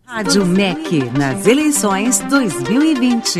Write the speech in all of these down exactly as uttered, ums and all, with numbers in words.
Rádio M E C nas eleições dois mil e vinte.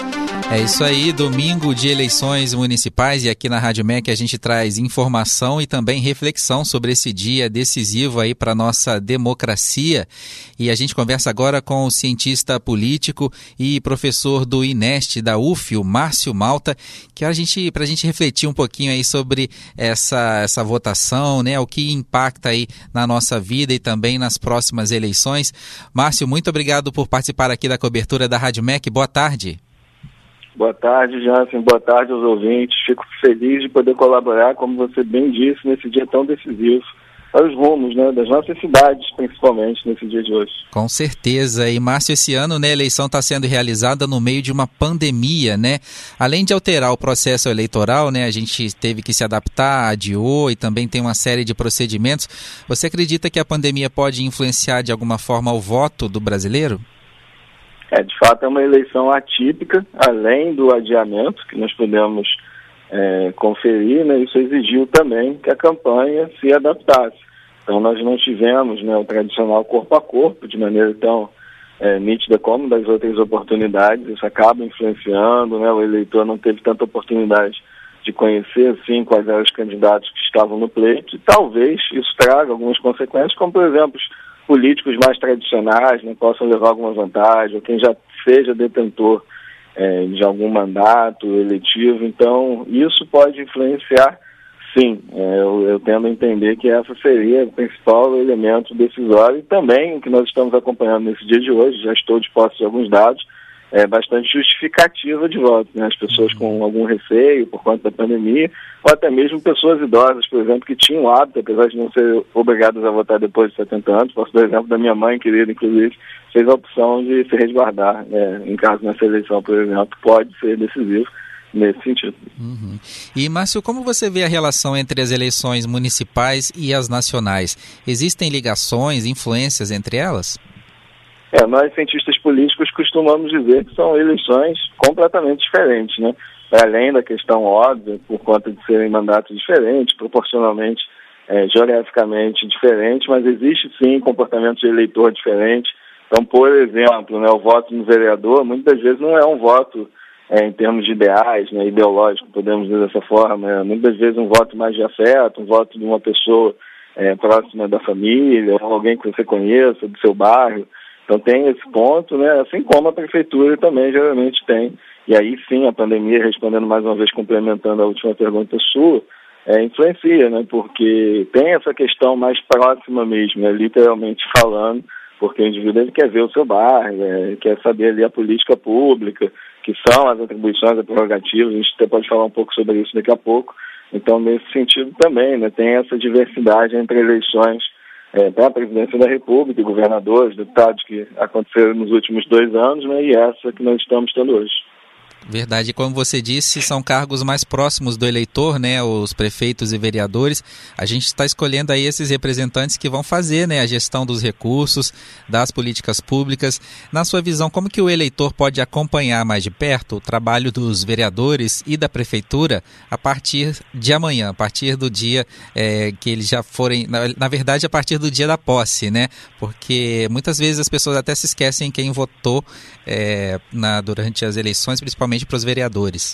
É isso aí, domingo de eleições municipais, e aqui na Rádio M E C a gente traz informação e também reflexão sobre esse dia decisivo aí para a nossa democracia. E a gente conversa agora com o cientista político e professor do INEST da U F, o Márcio Malta, que a gente, para a gente refletir um pouquinho aí sobre essa, essa votação, né, o que impacta aí na nossa vida e também nas próximas eleições. Márcio, muito obrigado por participar aqui da cobertura da Rádio M E C. Boa tarde. Boa tarde, Jansen. Boa tarde aos ouvintes. Fico feliz de poder colaborar, como você bem disse, nesse dia tão decisivo para os rumos, né, das nossas cidades, principalmente nesse dia de hoje. Com certeza. E, Márcio, esse ano, né, a eleição está sendo realizada no meio de uma pandemia, né? Além de alterar o processo eleitoral, né, a gente teve que se adaptar, adiou e também tem uma série de procedimentos. Você acredita que a pandemia pode influenciar de alguma forma o voto do brasileiro? É, de fato, é uma eleição atípica, além do adiamento que nós pudemos é, conferir, né, isso exigiu também que a campanha se adaptasse. Então, nós não tivemos, né, o tradicional corpo a corpo, de maneira tão é, nítida como das outras oportunidades. Isso acaba influenciando, né, o eleitor não teve tanta oportunidade de conhecer, assim, quais eram os candidatos que estavam no pleito, e talvez isso traga algumas consequências, como, por exemplo, políticos mais tradicionais, né, possam levar alguma vantagem, ou quem já seja detentor é, de algum mandato eletivo. Então, isso pode influenciar, sim. É, eu, eu tendo a entender que essa seria o principal elemento decisório, e também o que nós estamos acompanhando nesse dia de hoje, já estou de posse de alguns dados, é bastante justificativa de voto, né? As pessoas com algum receio por conta da pandemia, ou até mesmo pessoas idosas, por exemplo, que tinham hábito, apesar de não ser obrigadas a votar depois de setenta anos. Posso dar o exemplo da minha mãe querida, inclusive, fez a opção de se resguardar, né? Em caso nessa eleição, por exemplo, pode ser decisivo nesse sentido. Uhum. E, Márcio, como você vê a relação entre as eleições municipais e as nacionais? Existem ligações, influências entre elas? É, nós, cientistas políticos, costumamos dizer que são eleições completamente diferentes, né? Para além da questão óbvia, por conta de serem mandatos diferentes, proporcionalmente, é, geograficamente diferentes, mas existe sim comportamento de eleitor diferente. Então, por exemplo, né, o voto no vereador, muitas vezes não é um voto é, em termos de ideais, né, ideológico, podemos dizer dessa forma, né? Muitas vezes um voto mais de afeto, um voto de uma pessoa é, próxima da família, ou alguém que você conheça, do seu bairro. Então tem esse ponto, né? Assim como a prefeitura também geralmente tem. E aí sim, a pandemia, respondendo mais uma vez, complementando a última pergunta sua, é, influencia, né? Porque tem essa questão mais próxima mesmo, né? Literalmente falando, porque o indivíduo ele quer ver o seu bairro, né? Quer saber ali a política pública, que são as atribuições, as prerrogativas. A gente até pode falar um pouco sobre isso daqui a pouco. Então, nesse sentido também, né? Tem essa diversidade entre eleições É, para a presidência da República, governadores, deputados que aconteceram nos últimos dois anos, né, e essa que nós estamos tendo hoje. Verdade, como você disse, são cargos mais próximos do eleitor, né, os prefeitos e vereadores. A gente está escolhendo aí esses representantes que vão fazer, né, a gestão dos recursos, das políticas públicas. Na sua visão, como que o eleitor pode acompanhar mais de perto o trabalho dos vereadores e da prefeitura a partir de amanhã, a partir do dia é, que eles já forem, na, na verdade, a partir do dia da posse, né? Porque muitas vezes as pessoas até se esquecem quem votou é, na, durante as eleições, principalmente para os vereadores.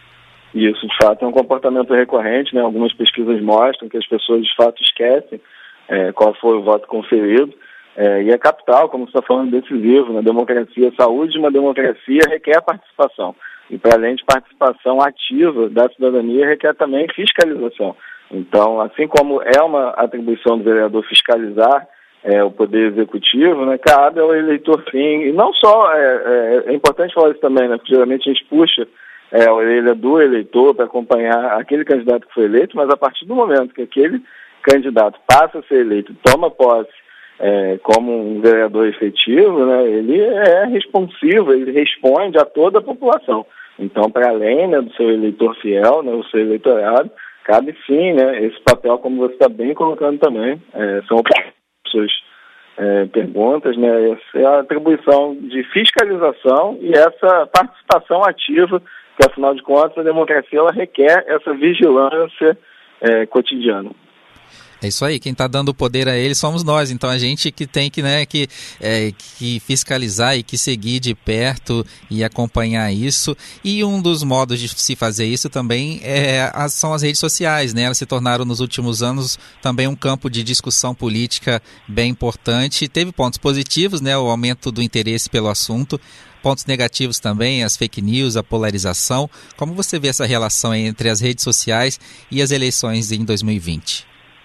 Isso, de fato, é um comportamento recorrente, né? Algumas pesquisas mostram que as pessoas, de fato, esquecem é, qual foi o voto conferido, é, e é capital, como você está falando, decisivo na democracia. A saúde de uma democracia requer participação, e para além de participação ativa da cidadania, requer também fiscalização. Então, assim como é uma atribuição do vereador fiscalizar É, o poder executivo, né, cabe ao eleitor sim, e não só, é, é, é importante falar isso também, né, porque geralmente a gente puxa é, a orelha do eleitor para acompanhar aquele candidato que foi eleito, mas a partir do momento que aquele candidato passa a ser eleito, toma posse é, como um vereador efetivo, né, ele é responsivo, ele responde a toda a população. Então, para além, né, do seu eleitor fiel, né, o seu eleitorado, cabe sim, né, esse papel, como você está bem colocando também, é, são suas é, perguntas, né? Essa é a atribuição de fiscalização e essa participação ativa, que afinal de contas a democracia ela requer essa vigilância é, cotidiana. É isso aí, quem está dando o poder a eles somos nós, então a gente que tem que, né, que, é, que fiscalizar e que seguir de perto e acompanhar isso. E um dos modos de se fazer isso também é, são as redes sociais, né? Elas se tornaram nos últimos anos também um campo de discussão política bem importante. Teve pontos positivos, né? O aumento do interesse pelo assunto. Pontos negativos também, as fake news, a polarização. Como você vê essa relação entre as redes sociais e as eleições em dois mil e vinte?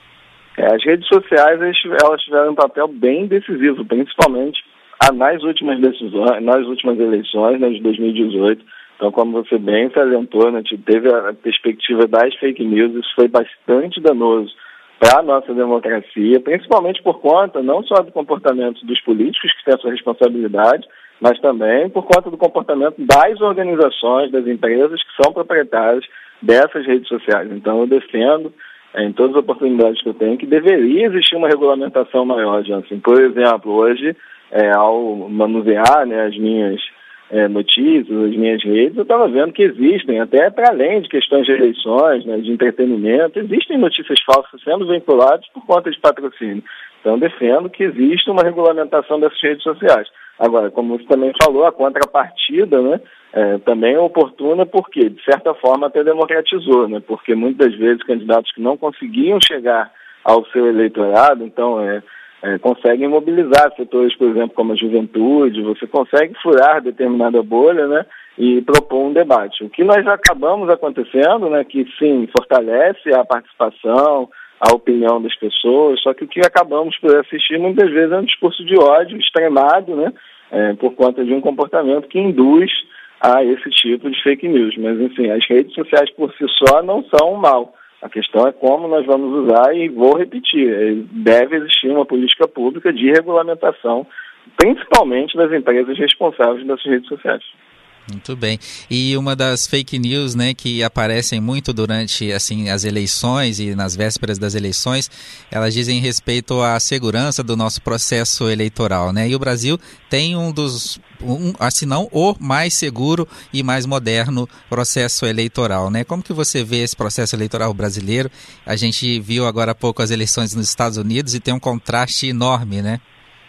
É, as redes sociais elas tiveram um papel bem decisivo, principalmente nas últimas decisões, nas últimas eleições, né, de dois mil e dezoito. Então, como você bem salientou, né, teve a perspectiva das fake news, isso foi bastante danoso para a nossa democracia, principalmente por conta não só do comportamento dos políticos, que têm a sua responsabilidade, mas também por conta do comportamento das organizações, das empresas que são proprietárias dessas redes sociais. Então, eu defendo, em todas as oportunidades que eu tenho, que deveria existir uma regulamentação maior, Jansen. Por exemplo, hoje, é, ao manusear, né, as minhas é, notícias, as minhas redes, eu estava vendo que existem, até para além de questões de eleições, né, de entretenimento, existem notícias falsas sendo vinculadas por conta de patrocínio. Então, eu defendo que exista uma regulamentação dessas redes sociais. Agora, como você também falou, a contrapartida, né, é, também é oportuna porque, de certa forma, até democratizou, né, porque muitas vezes candidatos que não conseguiam chegar ao seu eleitorado, então, é, é, conseguem mobilizar setores, por exemplo, como a juventude, você consegue furar determinada bolha, né, e propor um debate. O que nós acabamos acontecendo, né, que sim, fortalece a participação, a opinião das pessoas, só que o que acabamos por assistir muitas vezes é um discurso de ódio extremado, né, é, por conta de um comportamento que induz a esse tipo de fake news. Mas, enfim, as redes sociais por si só não são um mal. A questão é como nós vamos usar e vou repetir, deve existir uma política pública de regulamentação, principalmente das empresas responsáveis dessas redes sociais. Muito bem. E uma das fake news, né, que aparecem muito durante assim, as eleições e nas vésperas das eleições, elas dizem respeito à segurança do nosso processo eleitoral, né? E o Brasil tem um dos, um, assim não, o mais seguro e mais moderno processo eleitoral, né? Como que você vê esse processo eleitoral brasileiro? A gente viu agora há pouco as eleições nos Estados Unidos e tem um contraste enorme, né?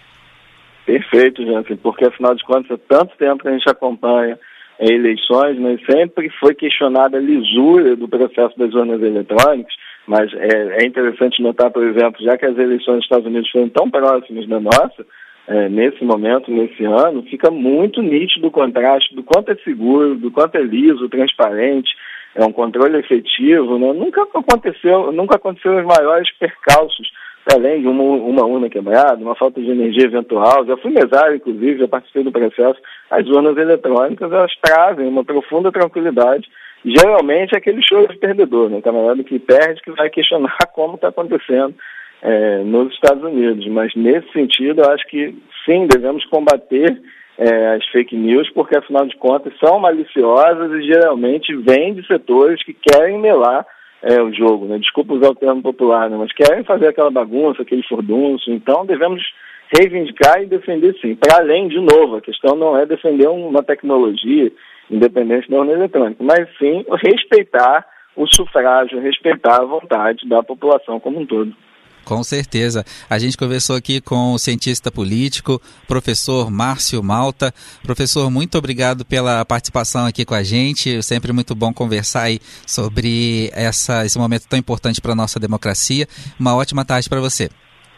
Perfeito, gente, porque afinal de contas há tanto tempo que a gente acompanha é, eleições, né, sempre foi questionada a lisura do processo das urnas eletrônicas, mas é, é interessante notar, por exemplo, já que as eleições dos Estados Unidos foram tão próximas da nossa, é, nesse momento, nesse ano, fica muito nítido o contraste do quanto é seguro, do quanto é liso, transparente, é um controle efetivo, né? Nunca aconteceu, nunca aconteceu os maiores percalços, além de uma, uma urna quebrada, uma falta de energia eventual. Já fui mesário, inclusive, já participei do processo. As urnas eletrônicas, elas trazem uma profunda tranquilidade. Geralmente é aquele choro de perdedor, né? O camarada que perde que vai questionar como está acontecendo é, nos Estados Unidos. Mas, nesse sentido, eu acho que, sim, devemos combater é, as fake news, porque, afinal de contas, são maliciosas e, geralmente, vêm de setores que querem melar É, o jogo, né? Desculpa usar o termo popular, né? Mas querem fazer aquela bagunça, aquele furdunço. Então devemos reivindicar e defender sim. Para além, de novo, a questão não é defender uma tecnologia independente da urna eletrônica, mas sim respeitar o sufrágio, respeitar a vontade da população como um todo. Com certeza. A gente conversou aqui com o cientista político, professor Márcio Malta. Professor, muito obrigado pela participação aqui com a gente. É sempre muito bom conversar aí sobre essa, esse momento tão importante para a nossa democracia. Uma ótima tarde para você.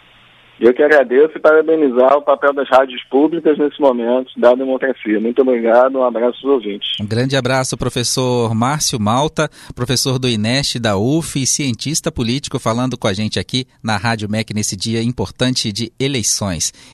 Eu que agradeço e parabenizar o papel das rádios públicas nesse momento da democracia. Muito obrigado, um abraço aos ouvintes. Um grande abraço, professor Márcio Malta, professor do INEST, da U F e cientista político, falando com a gente aqui na Rádio M E C nesse dia importante de eleições.